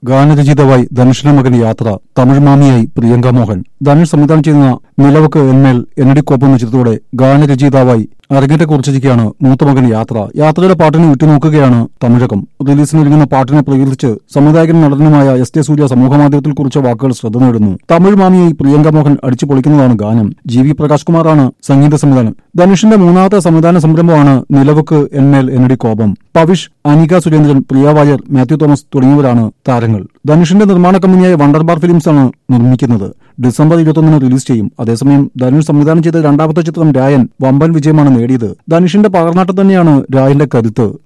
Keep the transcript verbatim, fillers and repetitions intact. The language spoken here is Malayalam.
ഗാനരചയിതാവായി ധനുഷിന്റെ മകൻ യാത്ര, തമിഴ് മാമിയായി പ്രിയങ്ക മോഹൻ. ധനുഷ് സംവിധാനം ചെയ്യുന്ന നിലവക്ക് എന്മേൽ എന്നടിക്കൊപ്പം എന്ന ചിത്രത്തോടെ ഗാനരചയിതാവായി അരങ്ങേറ്റം കുറിച്ചിരിക്കുകയാണ് മൂത്ത മകൻ യാത്ര. യാത്രയുടെ പാട്ടിനെ ഉറ്റുനോക്കുകയാണ് തമിഴകം. റിലീസിനൊരുങ്ങുന്ന പാട്ടിനെ പ്രകീർത്തിച്ച് സംവിധായകനും നടനുമായ എസ് ടി സൂര്യ സമൂഹമാധ്യമത്തിൽ കുറിച്ച വാക്കുകൾ ശ്രദ്ധ നേടുന്നു. തമിഴ് മാമിയായി പ്രിയങ്ക മോഹൻ അടിച്ചു പൊളിക്കുന്നതാണ് ഗാനം. ജി വി പ്രകാശ് കുമാറാണ് സംഗീത സംവിധാനം. ധനുഷിന്റെ മൂന്നാമത്തെ സംവിധാന സംരംഭമാണ് നിലവക്ക് എന്മേൽ എന്നടി കോപം. പവിഷ്, അനിക സുരേന്ദ്രൻ, പ്രിയ വാര്യർ, മാത്യു തോമസ് തുടങ്ങിയവരാണ് താരങ്ങൾ. ധനുഷിന്റെ നിർമ്മാണ കമ്പനിയായ വണ്ടർബാർ ഫിലിംസ് ആണ് നിർമ്മിക്കുന്നത്. ഡിസംബർ ഇരുപത്തൊന്നിന് റിലീസ് ചെയ്യും. അതേസമയം ധനുഷ് സംവിധാനം ചെയ്ത രണ്ടാമത്തെ ചിത്രം രായൻ വമ്പൻ വിജയമാണ് നേടിയത്. ധനുഷിന്റെ പകർന്നാട്ടം തന്നെയാണ് രായന്റെ കരുത്ത്.